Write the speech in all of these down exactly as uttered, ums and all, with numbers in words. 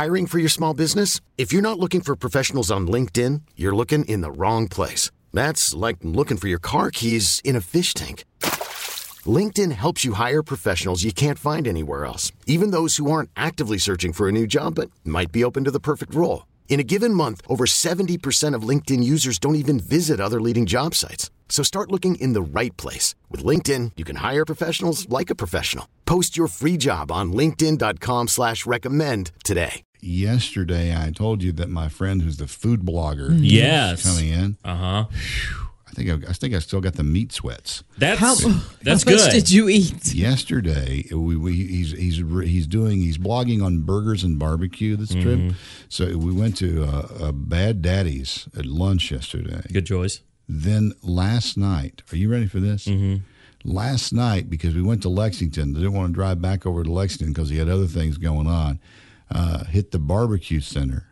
Hiring for your small business? If you're not looking for professionals on LinkedIn, you're looking in the wrong place. That's like looking for your car keys in a fish tank. LinkedIn helps you hire professionals you can't find anywhere else, even those who aren't actively searching for a new job but might be open to the perfect role. In a given month, over seventy percent of LinkedIn users don't even visit other leading job sites. So start looking in the right place. With LinkedIn, you can hire professionals like a professional. Post your free job on linkedin.com slash recommend today. Yesterday, I told you that my friend who's the food blogger yes. is coming in. Uh-huh. I think I, I think I still got the meat sweats. That's how, that's how good. much did you eat? Yesterday, we, we he's he's he's doing he's blogging on burgers and barbecue this trip. Mm-hmm. So we went to uh, a Bad Daddy's at lunch yesterday. Good choice. Then last night, are you ready for this? Mm-hmm. Last night, because we went to Lexington, they didn't want to drive back over to Lexington because he had other things going on. Uh, hit the barbecue center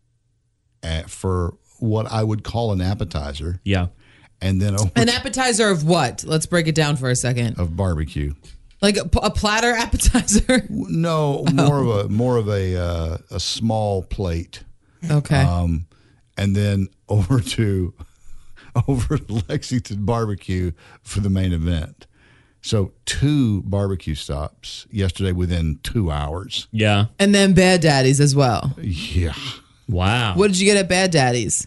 at, for what I would call an appetizer. Yeah. And then over An appetizer of what? Let's break it down for a second. of barbecue. Like a, a platter appetizer? No, more of a more of a uh, a small plate. Okay. Um, and then over to over to Lexington Barbecue for the main event. So two barbecue stops yesterday within two hours. Yeah. And then Bad Daddy's as well. Yeah. Wow. What did you get at Bad Daddy's?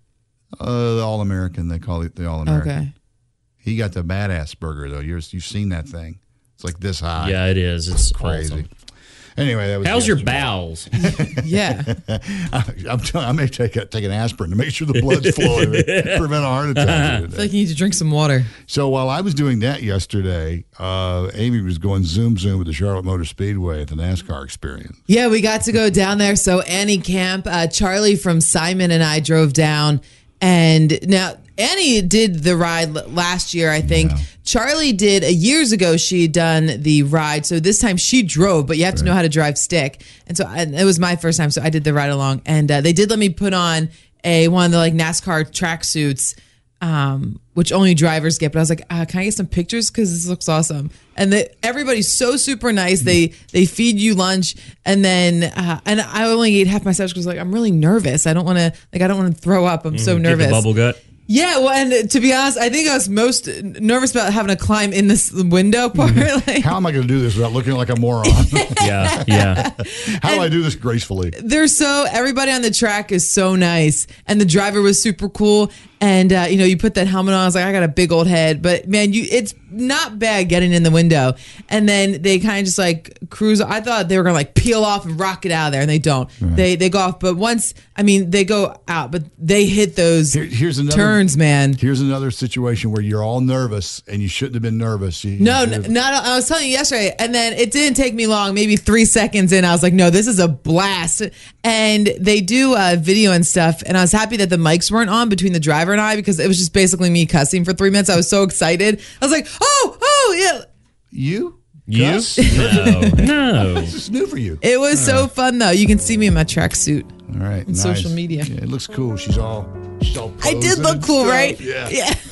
Uh, the All-American, they call it the All-American. Okay. He got the badass burger, though. You're, you've seen that thing. It's like this high. Yeah, it is. It's Crazy. awesome. Anyway, that was How's your yesterday. bowels? Yeah. I, I'm telling, I may take a, take an aspirin to make sure the blood's flowing to prevent a heart attack. I feel like you need to drink some water. So while I was doing that yesterday, uh, Amy was going zoom zoom with the Charlotte Motor Speedway at the NASCAR Experience. Yeah, we got to go down there. So Annie Camp, uh, Charlie from Simon and I drove down. And now Annie did the ride l- last year, I think. Yeah. Charlie did, uh, years ago, she had done the ride. So this time she drove, but you have to know how to drive stick. And so I, it was my first time, so I did the ride along. And uh, they did let me put on a one of the like NASCAR tracksuits, um, which only drivers get. But I was like, uh, can I get some pictures? Because this looks awesome. And the, everybody's so super nice. They they feed you lunch, and then uh, and I only ate half my sandwich because like I'm really nervous. I don't want to like I don't want to throw up. I'm so Get nervous. the bubble gut. Yeah, well, and to be honest, I think I was most nervous about having to climb in this window part. Like, How am I going to do this without looking like a moron? Yeah, yeah. How do I do this gracefully? they're so everybody on the track is so nice, and the driver was super cool. And uh, you know, you put that helmet on. I was like, I got a big old head, but man, you it's not bad getting in the window. And then they kind of just like cruise. I thought they were gonna like peel off and rocket out of there, and they don't. Right. They they go off, but once I mean they go out, but they hit those Here, here's another turns, man. Here's another situation where you're all nervous and you shouldn't have been nervous. You, No, you n- not. I was telling you yesterday, and then it didn't take me long. Maybe three seconds in, I was like, "No, this is a blast!" And they do uh, video and stuff, and I was happy that the mics weren't on between the driver and I because it was just basically me cussing for three minutes. I was so excited. I was like, "Oh, oh, yeah!" You? You? Cuss? No, no. This is new for you. It was so fun, though. You can see me in my tracksuit. All right, on nice. social media. Yeah, it looks cool. She's all, she's all. I did posing look and cool, stuff. right? Yeah.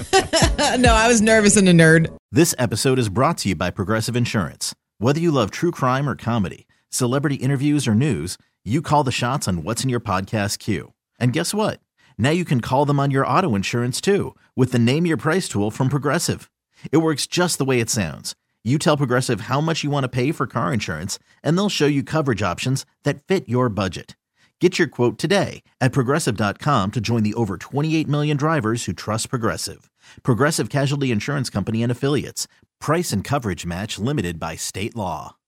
Yeah. No, I was nervous and a nerd. This episode is brought to you by Progressive Insurance. Whether you love true crime or comedy, celebrity interviews or news, you call the shots on what's in your podcast queue. And guess what? Now you can call them on your auto insurance too with the Name Your Price tool from Progressive. It works just the way it sounds. You tell Progressive how much you want to pay for car insurance, and they'll show you coverage options that fit your budget. Get your quote today at Progressive dot com to join the over twenty-eight million drivers who trust Progressive. Progressive Casualty Insurance Company and Affiliates. Price and coverage match limited by state law.